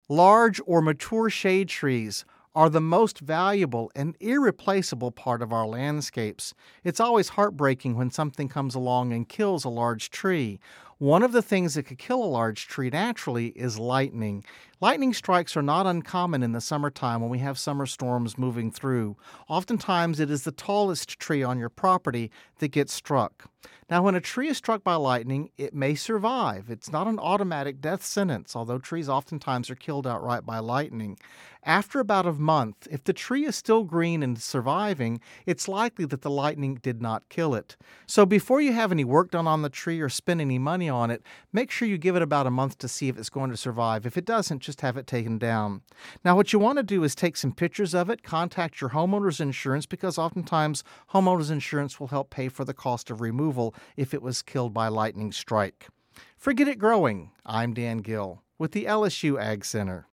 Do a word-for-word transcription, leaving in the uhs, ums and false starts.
Large or mature shade trees are the most valuable and irreplaceable part of our landscapes. It's always heartbreaking when something comes along and kills a large tree. One of the things that could kill a large tree naturally is lightning. Lightning strikes are not uncommon in the summertime when we have summer storms moving through. Oftentimes, it is the tallest tree on your property that gets struck. Now, when a tree is struck by lightning, it may survive. It's not an automatic death sentence, although trees oftentimes are killed outright by lightning. After about a month, if the tree is still green and surviving, it's likely that the lightning did not kill it. So before you have any work done on the tree or spend any money on it, make sure you give it about a month to see if it's going to survive. If it doesn't, just have it taken down. Now, what you want to do is take some pictures of it, contact your homeowner's insurance, because oftentimes homeowner's insurance will help pay for the cost of removal if it was killed by lightning strike. For Get It Growing, I'm Dan Gill with the L S U Ag Center.